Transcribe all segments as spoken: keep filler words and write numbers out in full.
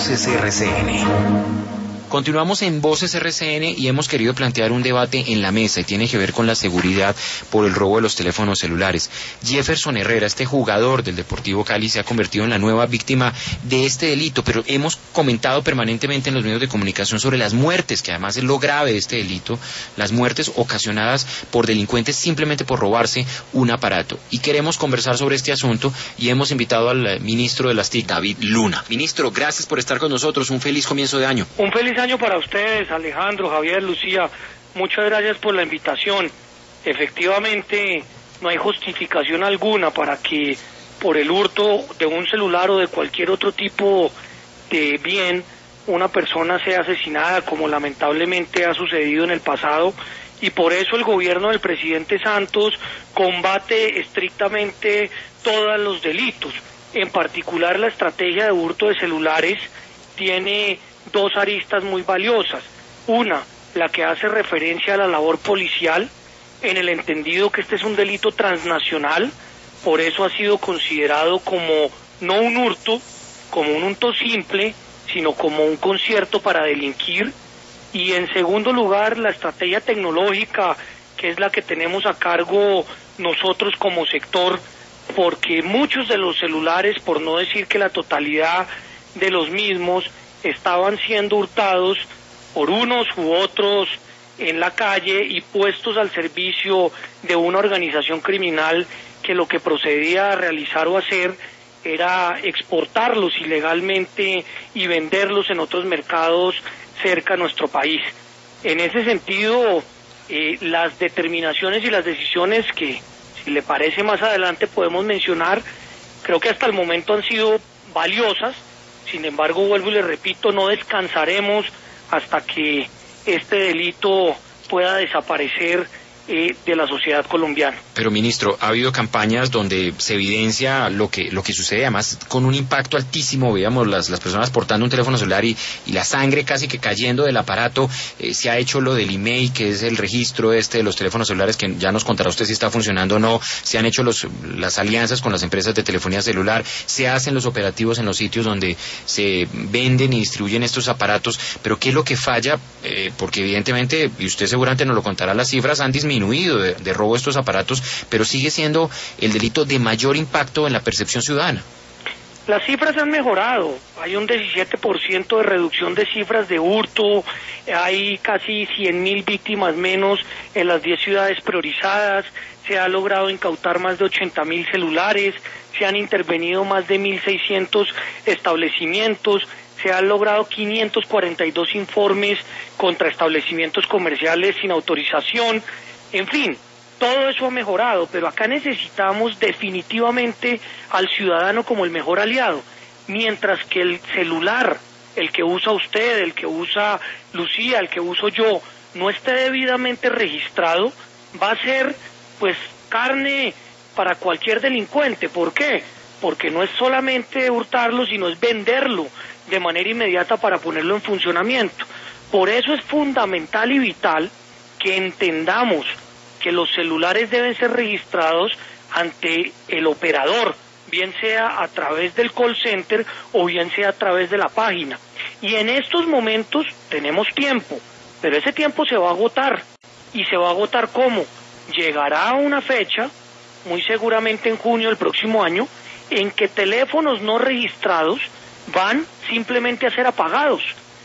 Voces R C N. Continuamos en Voces R C N y hemos querido plantear un debate en la mesa y tiene que ver con la seguridad por el robo de los teléfonos celulares. Jefferson Herrera, este jugador del Deportivo Cali, se ha convertido en la nueva víctima de este delito, pero hemos comentado permanentemente en los medios de comunicación sobre las muertes, que además es lo grave de este delito, las muertes ocasionadas por delincuentes simplemente por robarse un aparato. Y queremos conversar sobre este asunto y hemos invitado al ministro de las T I C, David Luna. Ministro, gracias por estar con nosotros. Un feliz comienzo de año. Un feliz año para ustedes, Alejandro, Javier, Lucía. Muchas gracias por la invitación. Efectivamente, no hay justificación alguna para que por el hurto de un celular o de cualquier otro tipo de bien una persona sea asesinada, como lamentablemente ha sucedido en el pasado, y por eso el gobierno del presidente Santos combate estrictamente todos los delitos. En particular, la estrategia de hurto de celulares tiene dos aristas muy valiosas. Una, la que hace referencia a la labor policial, en el entendido que este es un delito transnacional, por eso ha sido considerado como no un hurto, como un hurto simple, sino como un concierto para delinquir. Y en segundo lugar, la estrategia tecnológica, que es la que tenemos a cargo nosotros como sector, porque muchos de los celulares, por no decir que la totalidad de los mismos, estaban siendo hurtados por unos u otros en la calle y puestos al servicio de una organización criminal que lo que procedía a realizar o hacer era exportarlos ilegalmente y venderlos en otros mercados cerca a nuestro país. En ese sentido, eh, las determinaciones y las decisiones que, si le parece, más adelante podemos mencionar, creo que hasta el momento han sido valiosas. Sin embargo, vuelvo y le repito, no descansaremos hasta que este delito pueda desaparecer eh, de la sociedad colombiana. Pero, ministro, ha habido campañas donde se evidencia lo que lo que sucede, además con un impacto altísimo. Veíamos las, las personas portando un teléfono celular y, y la sangre casi que cayendo del aparato. Eh, se ha hecho lo del I M E I, que es el registro este de los teléfonos celulares, que ya nos contará usted si está funcionando o no. Se han hecho los, las alianzas con las empresas de telefonía celular. Se hacen los operativos en los sitios donde se venden y distribuyen estos aparatos. Pero ¿qué es lo que falla? Eh, porque evidentemente, y usted seguramente nos lo contará, las cifras han disminuido de, de robo de estos aparatos, pero sigue siendo el delito de mayor impacto en la percepción ciudadana. Las cifras han mejorado, hay un diecisiete por ciento de reducción de cifras de hurto, hay casi cien mil víctimas menos en las diez ciudades priorizadas, se ha logrado incautar más de ochenta mil celulares, se han intervenido más de mil seiscientos establecimientos, se han logrado quinientos cuarenta y dos informes contra establecimientos comerciales sin autorización. En fin, todo eso ha mejorado, pero acá necesitamos definitivamente al ciudadano como el mejor aliado, mientras que el celular, el que usa usted, el que usa Lucía, el que uso yo, no esté debidamente registrado, va a ser pues carne para cualquier delincuente. ¿Por qué? Porque no es solamente hurtarlo, sino es venderlo de manera inmediata para ponerlo en funcionamiento. Por eso es fundamental y vital que entendamos que los celulares deben ser registrados ante el operador, bien sea a través del call center o bien sea a través de la página. Y en estos momentos tenemos tiempo, pero ese tiempo se va a agotar. ¿Y se va a agotar cómo? Llegará una fecha, muy seguramente en junio del próximo año, en que teléfonos no registrados van simplemente a ser apagados.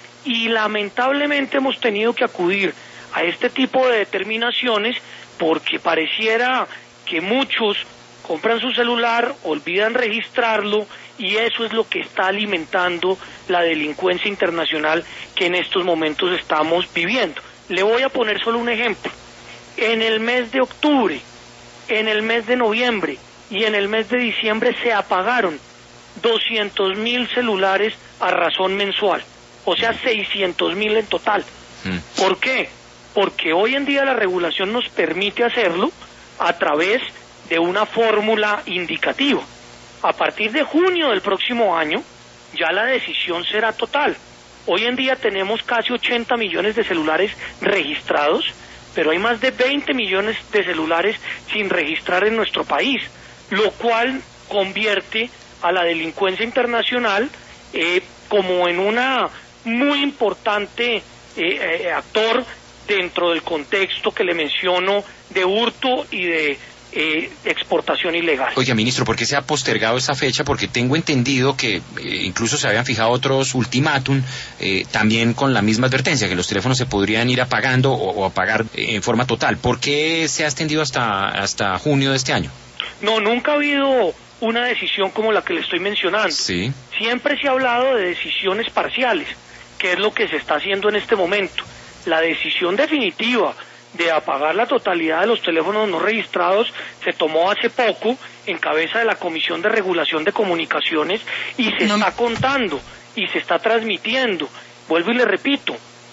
Y lamentablemente hemos tenido que acudir a este tipo de determinaciones porque pareciera que muchos compran su celular, olvidan registrarlo y eso es lo que está alimentando la delincuencia internacional que en estos momentos estamos viviendo. Le voy a poner solo un ejemplo. En el mes de octubre, en el mes de noviembre y en el mes de diciembre se apagaron doscientos mil celulares a razón mensual, o sea seiscientos mil en total. Mm. ¿Por qué? Porque hoy en día la regulación nos permite hacerlo a través de una fórmula indicativa. A partir de junio del próximo año, ya la decisión será total. Hoy en día tenemos casi ochenta millones de celulares registrados, pero hay más de veinte millones de celulares sin registrar en nuestro país, lo cual convierte a la delincuencia internacional eh, como en una muy importante eh, eh, actor dentro del contexto que le menciono de hurto y de eh, exportación ilegal. Oiga, ministro, ¿por qué se ha postergado esa fecha? Porque tengo entendido que eh, incluso se habían fijado otros ultimátum, eh, también con la misma advertencia, que los teléfonos se podrían ir apagando o, o apagar eh, en forma total. ¿Por qué se ha extendido hasta, hasta junio de este año? No, nunca ha habido una decisión como la que le estoy mencionando. Sí. Siempre se ha hablado de decisiones parciales, que es lo que se está haciendo en este momento. La decisión definitiva de apagar la totalidad de los teléfonos no registrados se tomó hace poco en cabeza de la Comisión de Regulación de Comunicaciones y se no. está contando y se está transmitiendo. Vuelvo y le repito,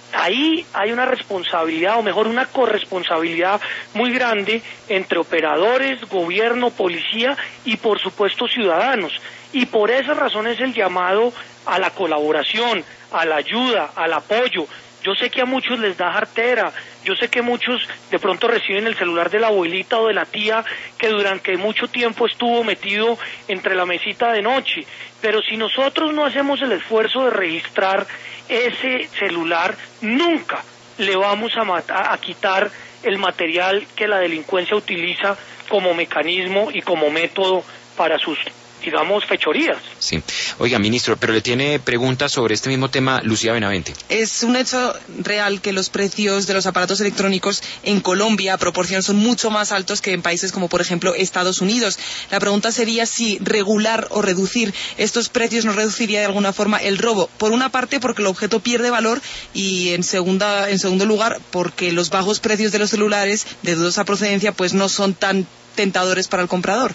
ahí hay una responsabilidad, o mejor una corresponsabilidad muy grande entre operadores, gobierno, policía y por supuesto ciudadanos. Y por esa razón es el llamado a la colaboración, a la ayuda, al apoyo. Yo sé que a muchos les da jartera, yo sé que muchos de pronto reciben el celular de la abuelita o de la tía que durante mucho tiempo estuvo metido entre la mesita de noche, pero si nosotros no hacemos el esfuerzo de registrar ese celular, nunca le vamos a, matar, a quitar el material que la delincuencia utiliza como mecanismo y como método para sus, digamos, fechorías. Sí. Oiga, ministro, pero le tiene preguntas sobre este mismo tema Lucía Benavente. Es un hecho real que los precios de los aparatos electrónicos en Colombia a proporción son mucho más altos que en países como, por ejemplo, Estados Unidos. La pregunta sería si regular o reducir estos precios no reduciría de alguna forma el robo. Por una parte, porque el objeto pierde valor y, en segunda, en segundo lugar, porque los bajos precios de los celulares de dudosa procedencia pues no son tan tentadores para el comprador.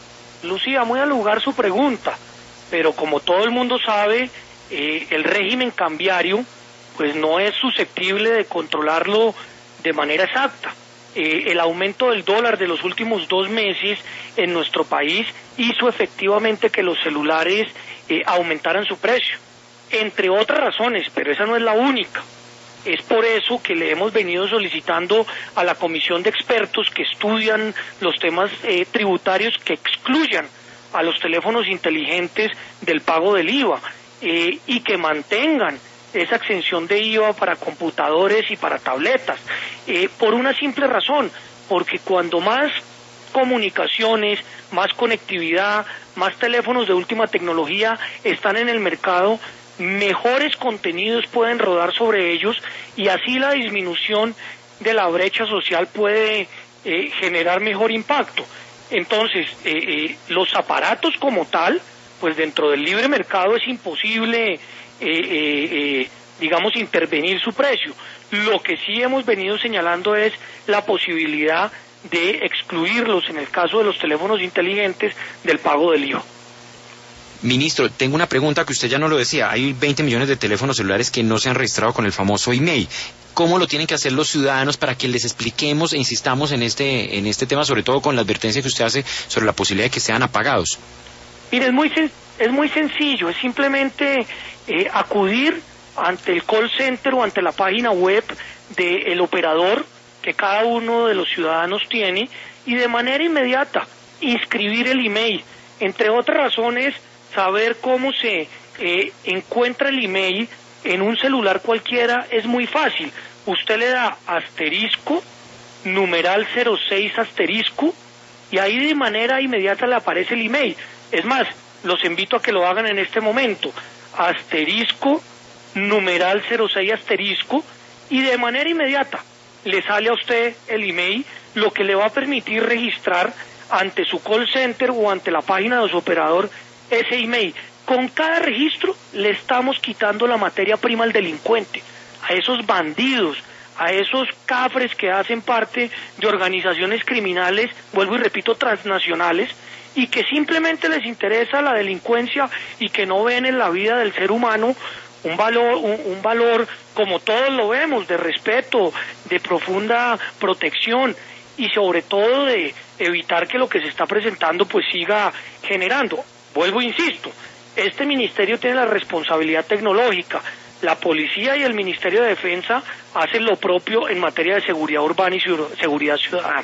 Lucía, muy al lugar su pregunta, pero como todo el mundo sabe, eh, el régimen cambiario pues no es susceptible de controlarlo de manera exacta. Eh, el aumento del dólar de los últimos dos meses en nuestro país hizo efectivamente que los celulares eh, aumentaran su precio, entre otras razones, pero esa no es la única. Es por eso que le hemos venido solicitando a la comisión de expertos que estudian los temas eh, tributarios que excluyan a los teléfonos inteligentes del pago del I V A eh, y que mantengan esa exención de I V A para computadores y para tabletas, eh, por una simple razón, porque cuando más comunicaciones, más conectividad, más teléfonos de última tecnología están en el mercado, mejores contenidos pueden rodar sobre ellos y así la disminución de la brecha social puede eh, generar mejor impacto. Entonces, eh, eh, los aparatos como tal, pues dentro del libre mercado es imposible, eh, eh, eh, digamos, intervenir su precio. Lo que sí hemos venido señalando es la posibilidad de excluirlos, en el caso de los teléfonos inteligentes, del pago del I V A. Ministro, tengo una pregunta que usted ya no lo decía. Hay veinte millones de teléfonos celulares que no se han registrado con el famoso email. ¿Cómo lo tienen que hacer los ciudadanos para que les expliquemos e insistamos en este en este tema, sobre todo con la advertencia que usted hace sobre la posibilidad de que sean apagados? Mire, es muy, es muy sencillo, es simplemente eh, acudir ante el call center o ante la página web del operador que cada uno de los ciudadanos tiene y de manera inmediata inscribir el email. Entre otras razones, saber cómo se eh, encuentra el email en un celular cualquiera es muy fácil. Usted le da asterisco, numeral cero seis asterisco, y ahí de manera inmediata le aparece el email. Es más, los invito a que lo hagan en este momento. Asterisco, numeral cero seis asterisco, y de manera inmediata le sale a usted el email, lo que le va a permitir registrar ante su call center o ante la página de su operador ese email. Con cada registro le estamos quitando la materia prima al delincuente, a esos bandidos, a esos cafres que hacen parte de organizaciones criminales, vuelvo y repito, transnacionales, y que simplemente les interesa la delincuencia y que no ven en la vida del ser humano un valor, un, un valor como todos lo vemos, de respeto, de profunda protección y sobre todo de evitar que lo que se está presentando pues siga generando. Vuelvo e insisto, este ministerio tiene la responsabilidad tecnológica, la policía y el Ministerio de Defensa hacen lo propio en materia de seguridad urbana y seguridad ciudadana.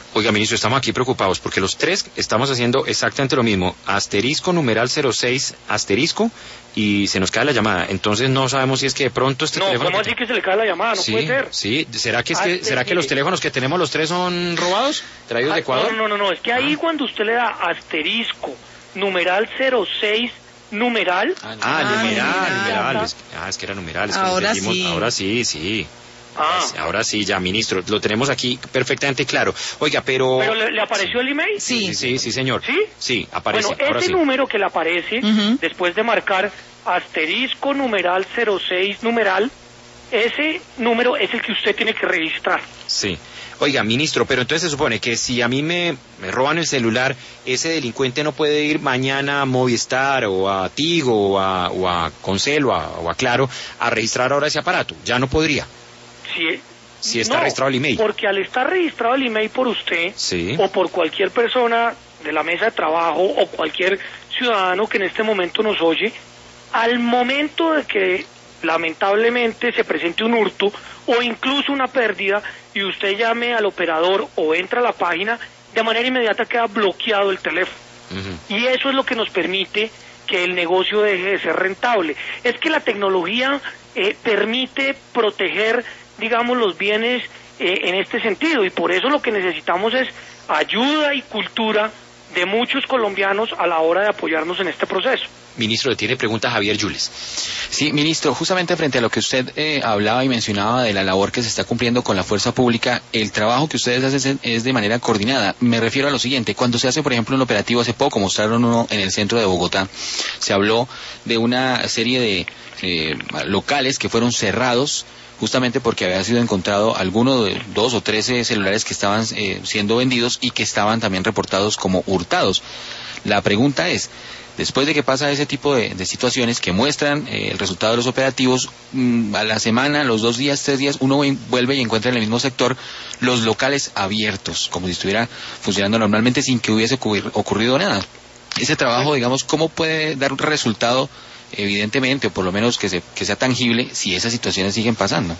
Oiga, ministro, estamos aquí preocupados porque los tres estamos haciendo exactamente lo mismo. Asterisco, numeral cero seis, asterisco, y se nos cae la llamada. Entonces no sabemos si es que de pronto este no, teléfono... ¿cómo así que se le cae la llamada? No sí, puede ser. Sí, ¿será que, es que, Aster... ¿será que los teléfonos que tenemos los tres son robados? ¿Traídos de Ecuador? No, no, no, no, es que ahí ah. cuando usted le da asterisco, numeral cero seis, numeral... Ah, ah numeral, numeral. numeral. Ah, es que era numeral. Es que ahora dijimos, sí. Ahora sí, sí. Ah. Ahora sí, ya, ministro, lo tenemos aquí perfectamente claro. Oiga, pero... ¿Pero le, le apareció el email? Sí. Sí, sí, sí, señor. ¿Sí? Sí, aparece. Bueno, ahora ese sí. número que le aparece, uh-huh. después de marcar asterisco, numeral cero seis, numeral, ese número es el que usted tiene que registrar. Sí. Oiga, ministro, pero entonces se supone que si a mí me, me roban el celular, ese delincuente no puede ir mañana a Movistar o a Tigo o a, o a Concel o a, o a Claro a registrar ahora ese aparato. Ya no podría. Sí. Si está no, registrado el email. Porque al estar registrado el email por usted, sí. o por cualquier persona de la mesa de trabajo, o cualquier ciudadano que en este momento nos oye, al momento de que lamentablemente se presente un hurto, o incluso una pérdida, y usted llame al operador o entra a la página, de manera inmediata queda bloqueado el teléfono. Uh-huh. Y eso es lo que nos permite que el negocio deje de ser rentable. Es que la tecnología eh, permite proteger, digamos, los bienes eh, en este sentido, y por eso lo que necesitamos es ayuda y cultura de muchos colombianos a la hora de apoyarnos en este proceso. Ministro, le tiene pregunta a Javier Yules. Sí, ministro, justamente frente a lo que usted eh, hablaba y mencionaba de la labor que se está cumpliendo con la fuerza pública, el trabajo que ustedes hacen es de manera coordinada. Me refiero a lo siguiente: cuando se hace, por ejemplo, un operativo, hace poco mostraron uno en el centro de Bogotá, se habló de una serie de eh, locales que fueron cerrados justamente porque había sido encontrado alguno de dos o trece celulares que estaban eh, siendo vendidos y que estaban también reportados como hurtados. La pregunta es, después de que pasa ese tipo de, de situaciones que muestran eh, el resultado de los operativos, mmm, a la semana, los dos días, tres días, uno vuelve y encuentra en el mismo sector los locales abiertos, como si estuviera funcionando normalmente sin que hubiese ocurri- ocurrido nada. Ese trabajo, digamos, ¿cómo puede dar un resultado, evidentemente, o por lo menos que, se, que sea tangible, si esas situaciones siguen pasando?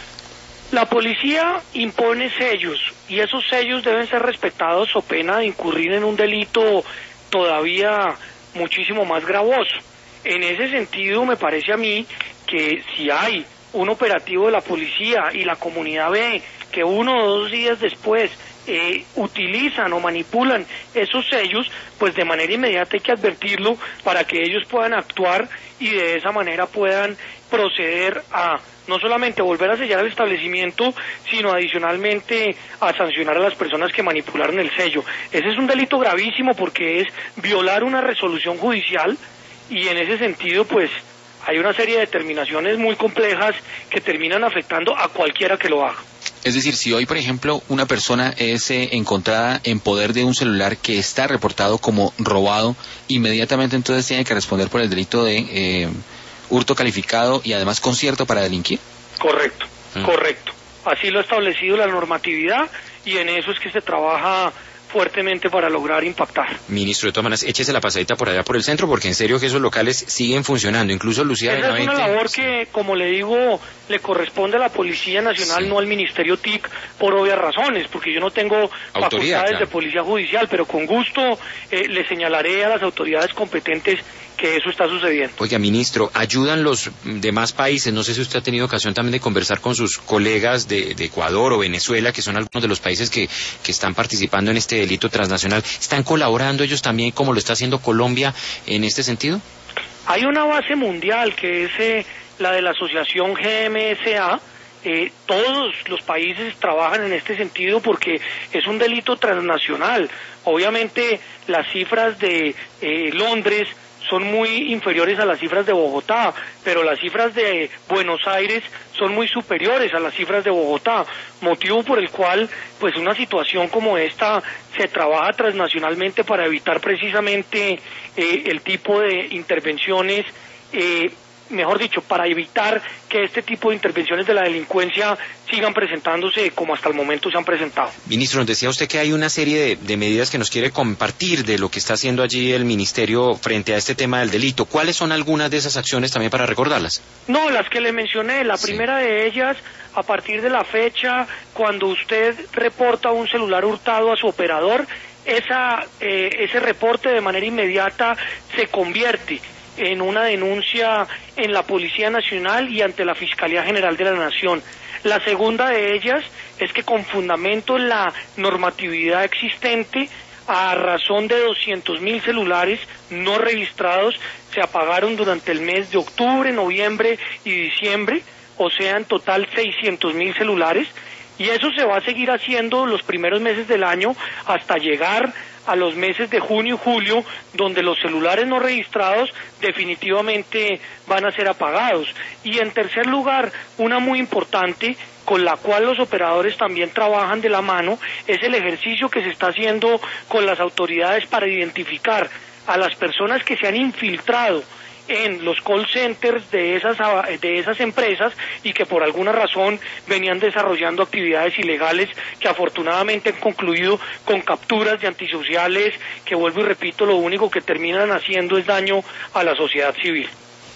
La policía impone sellos, y esos sellos deben ser respetados o pena de incurrir en un delito todavía muchísimo más gravoso. En ese sentido, me parece a mí que si hay un operativo de la policía y la comunidad ve que uno o dos días después eh, utilizan o manipulan esos sellos, pues de manera inmediata hay que advertirlo para que ellos puedan actuar y de esa manera puedan proceder a no solamente volver a sellar el establecimiento, sino adicionalmente a sancionar a las personas que manipularon el sello. Ese es un delito gravísimo porque es violar una resolución judicial, y en ese sentido pues hay una serie de determinaciones muy complejas que terminan afectando a cualquiera que lo haga. Es decir, si hoy, por ejemplo, una persona es eh, encontrada en poder de un celular que está reportado como robado, inmediatamente entonces tiene que responder por el delito de eh, hurto calificado y además concierto para delinquir. Correcto, mm. correcto. Así lo ha establecido la normatividad, y en eso es que se trabaja fuertemente para lograr impactar. Ministro, de todas maneras, échese la pasadita por allá por el centro, porque en serio que esos locales siguen funcionando, incluso Lucía Esa Benavente... es una labor que, como le digo, le corresponde a la Policía Nacional, sí. no al Ministerio T I C, por obvias razones, porque yo no tengo Autoridad, facultades claro. de policía judicial, pero con gusto eh, le señalaré a las autoridades competentes que eso está sucediendo. Oiga, ministro, ¿ayudan los demás países? No sé si usted ha tenido ocasión también de conversar con sus colegas de, de Ecuador o Venezuela, que son algunos de los países que, que están participando en este delito transnacional. ¿Están colaborando ellos también, como lo está haciendo Colombia, en este sentido? Hay una base mundial que es eh, la de la asociación G M S A. Eh, todos los países trabajan en este sentido porque es un delito transnacional. Obviamente las cifras de eh, Londres son muy inferiores a las cifras de Bogotá, pero las cifras de Buenos Aires son muy superiores a las cifras de Bogotá, motivo por el cual pues una situación como esta se trabaja transnacionalmente para evitar precisamente eh, el tipo de intervenciones eh, mejor dicho, para evitar que este tipo de intervenciones de la delincuencia sigan presentándose como hasta el momento se han presentado. Ministro, nos decía usted que hay una serie de, de medidas que nos quiere compartir de lo que está haciendo allí el Ministerio frente a este tema del delito. ¿Cuáles son algunas de esas acciones también para recordarlas? No, las que le mencioné. La sí. primera de ellas, a partir de la fecha, cuando usted reporta un celular hurtado a su operador, esa, eh, ese reporte de manera inmediata se convierte en una denuncia en la Policía Nacional y ante la Fiscalía General de la Nación. La segunda de ellas es que con fundamento en la normatividad existente, a razón de doscientos mil celulares no registrados, se apagaron durante el mes de octubre, noviembre y diciembre, o sea, en total seiscientos mil celulares, y eso se va a seguir haciendo los primeros meses del año hasta llegar a los meses de junio y julio, donde los celulares no registrados definitivamente van a ser apagados. Y en tercer lugar, una muy importante, con la cual los operadores también trabajan de la mano, es el ejercicio que se está haciendo con las autoridades para identificar a las personas que se han infiltrado en los call centers de esas de esas empresas y que por alguna razón venían desarrollando actividades ilegales que afortunadamente han concluido con capturas de antisociales que, vuelvo y repito, lo único que terminan haciendo es daño a la sociedad civil.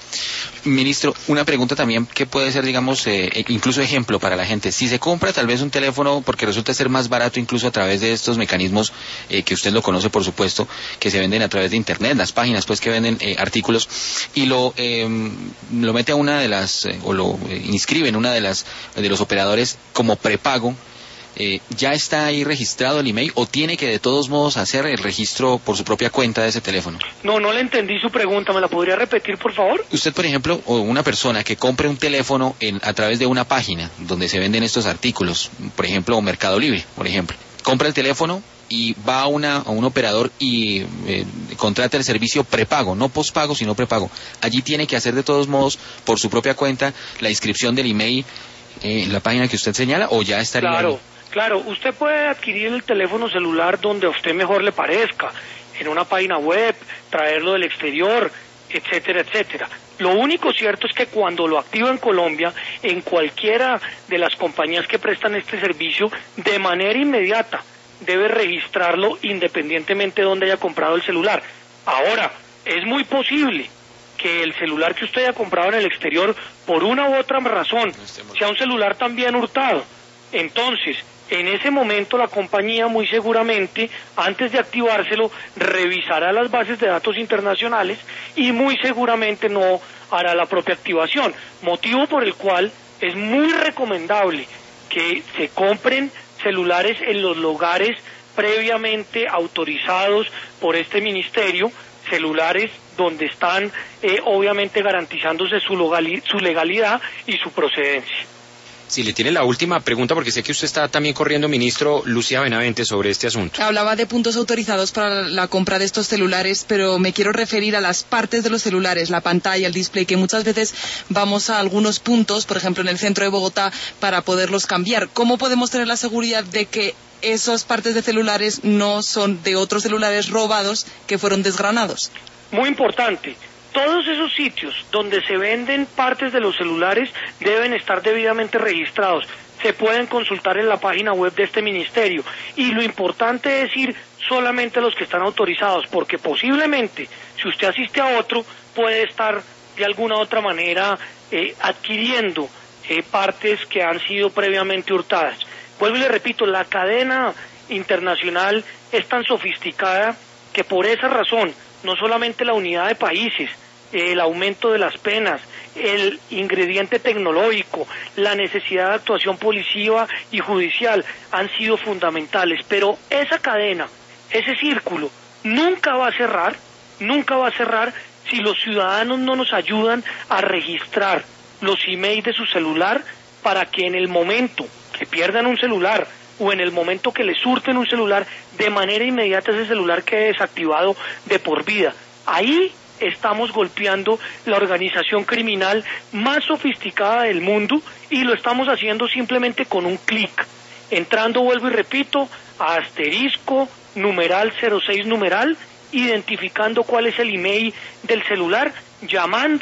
Ministro, una pregunta también que puede ser, digamos, eh, incluso ejemplo para la gente. Si se compra tal vez un teléfono porque resulta ser más barato incluso a través de estos mecanismos eh, que usted lo conoce, por supuesto, que se venden a través de Internet, las páginas pues que venden eh, artículos, y lo eh, lo mete a una de las, eh, o lo eh, inscribe en una de las de los operadores como prepago, Eh, ¿ya está ahí registrado el email o tiene que de todos modos hacer el registro por su propia cuenta de ese teléfono? No, no le entendí su pregunta, ¿me la podría repetir, por favor? Usted, por ejemplo, o una persona que compre un teléfono en, a través de una página donde se venden estos artículos, por ejemplo, Mercado Libre, por ejemplo, compra el teléfono y va a, una, a un operador y eh, contrata el servicio prepago, no pospago, sino prepago. Allí tiene que hacer de todos modos por su propia cuenta la inscripción del email eh, en la página que usted señala, o ya estaría Claro. ahí. Claro, usted puede adquirir el teléfono celular donde a usted mejor le parezca, en una página web, traerlo del exterior, etcétera, etcétera. Lo único cierto es que cuando lo activa en Colombia, en cualquiera de las compañías que prestan este servicio, de manera inmediata debe registrarlo independientemente de dónde haya comprado el celular. Ahora, es muy posible que el celular que usted haya comprado en el exterior, por una u otra razón, sea un celular también hurtado. Entonces, en ese momento la compañía muy seguramente, antes de activárselo, revisará las bases de datos internacionales y muy seguramente no hará la propia activación, motivo por el cual es muy recomendable que se compren celulares en los lugares previamente autorizados por este ministerio, celulares donde están eh, obviamente garantizándose su, legali- su legalidad y su procedencia. Si le tiene la última pregunta, porque sé que usted está también corriendo, ministro, Lucía Benavente, sobre este asunto. Hablaba de puntos autorizados para la compra de estos celulares, pero me quiero referir a las partes de los celulares, la pantalla, el display, que muchas veces vamos a algunos puntos, por ejemplo en el centro de Bogotá, para poderlos cambiar. ¿Cómo podemos tener la seguridad de que esas partes de celulares no son de otros celulares robados que fueron desgranados? Muy importante. Todos esos sitios donde se venden partes de los celulares deben estar debidamente registrados. Se pueden consultar en la página web de este ministerio. Y lo importante es ir solamente a los que están autorizados, porque posiblemente, si usted asiste a otro, puede estar de alguna otra manera eh, adquiriendo eh, partes que han sido previamente hurtadas. Vuelvo y le repito, la cadena internacional es tan sofisticada que por esa razón, no solamente la unidad de países, el aumento de las penas, el ingrediente tecnológico, la necesidad de actuación policiva y judicial han sido fundamentales, pero esa cadena, ese círculo, nunca va a cerrar, nunca va a cerrar si los ciudadanos no nos ayudan a registrar los emails de su celular para que en el momento que pierdan un celular o en el momento que les surten un celular, de manera inmediata ese celular quede desactivado de por vida. Ahí estamos golpeando la organización criminal más sofisticada del mundo y lo estamos haciendo simplemente con un clic. Entrando, vuelvo y repito, a asterisco, numeral cero seis numeral, identificando cuál es el email del celular, llamando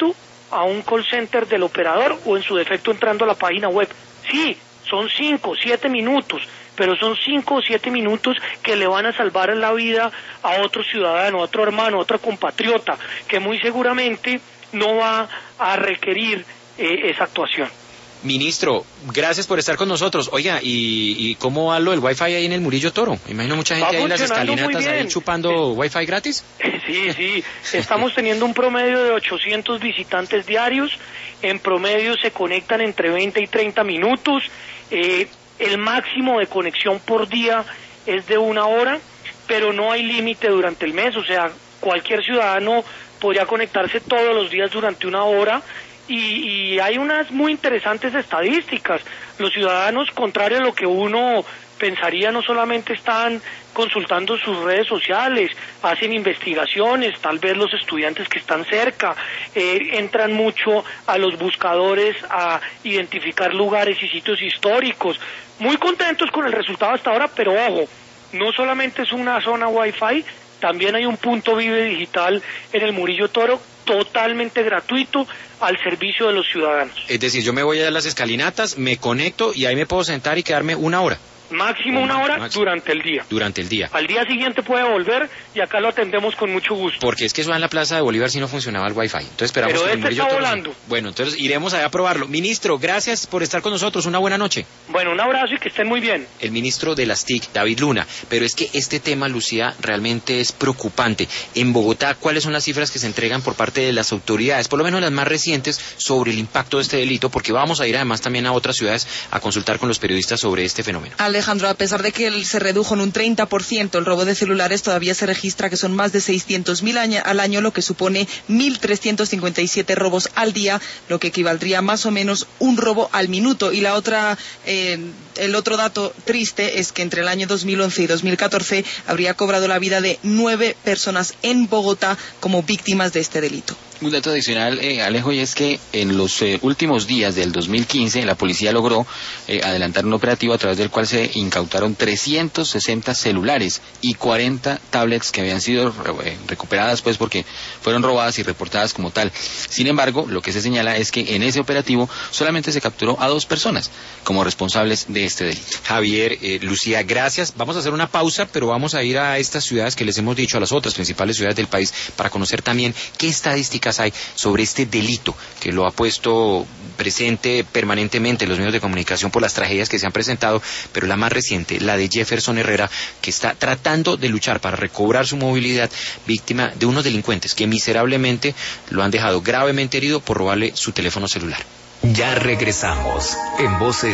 a un call center del operador o en su defecto entrando a la página web. Sí, son cinco, siete minutos, pero son cinco o siete minutos que le van a salvar la vida a otro ciudadano, a otro hermano, a otro compatriota, que muy seguramente no va a requerir eh, esa actuación. Ministro, gracias por estar con nosotros. Oiga, ¿y, y cómo va lo del Wi-Fi ahí en el Murillo Toro? Me imagino mucha gente ahí en las escalinatas ahí chupando eh, Wi-Fi gratis. Sí, sí, estamos teniendo un promedio de ochocientos visitantes diarios, en promedio se conectan entre veinte y treinta minutos, eh, el máximo de conexión por día es de una hora, pero no hay límite durante el mes, o sea, cualquier ciudadano podría conectarse todos los días durante una hora. Y, y hay unas muy interesantes estadísticas. Los ciudadanos, contrario a lo que uno pensaría, no solamente están consultando sus redes sociales, hacen investigaciones, tal vez los estudiantes que están cerca, eh, entran mucho a los buscadores a identificar lugares y sitios históricos. Muy contentos con el resultado hasta ahora, pero ojo, no solamente es una zona Wi-Fi, también hay un punto Vive Digital en el Murillo Toro, totalmente gratuito al servicio de los ciudadanos. Es decir, yo me voy a las escalinatas, me conecto y ahí me puedo sentar y quedarme una hora. Máximo una hora máximo. durante el día. Durante el día. Al día siguiente puede volver y acá lo atendemos con mucho gusto. Porque es que eso en la Plaza de Bolívar sí no funcionaba el Wi-Fi. Entonces esperamos Pero que este el está volando. Toro... Bueno, entonces iremos allá a probarlo. Ministro, gracias por estar con nosotros. Una buena noche. Bueno, un abrazo y que estén muy bien. El ministro de las T I C, David Luna. Pero es que este tema, Lucía, realmente es preocupante. En Bogotá, ¿cuáles son las cifras que se entregan por parte de las autoridades? Por lo menos las más recientes sobre el impacto de este delito, porque vamos a ir además también a otras ciudades a consultar con los periodistas sobre este fenómeno. Alejandro, a pesar de que se redujo en un treinta por ciento el robo de celulares, todavía se registra que son más de seiscientos mil al año, lo que supone mil trescientos cincuenta y siete robos al día, lo que equivaldría más o menos un robo al minuto. Y la otra, eh, el otro dato triste es que entre el año dos mil once y dos mil catorce habría cobrado la vida de nueve personas en Bogotá como víctimas de este delito. Un dato adicional, eh, Alejo, y es que en los eh, últimos días del dos mil quince la policía logró eh, adelantar un operativo a través del cual se incautaron trescientos sesenta celulares y cuarenta tablets que habían sido eh, recuperadas pues porque fueron robadas y reportadas como tal. Sin embargo, lo que se señala es que en ese operativo solamente se capturó a dos personas como responsables de este delito. Javier, eh, Lucía, gracias. Vamos a hacer una pausa, pero vamos a ir a estas ciudades que les hemos dicho, a las otras principales ciudades del país, para conocer también qué estadísticas hay sobre este delito que lo ha puesto presente permanentemente en los medios de comunicación por las tragedias que se han presentado, pero la más reciente, la de Jefferson Herrera, que está tratando de luchar para recobrar su movilidad, víctima de unos delincuentes que miserablemente lo han dejado gravemente herido por robarle su teléfono celular. Ya regresamos en Voces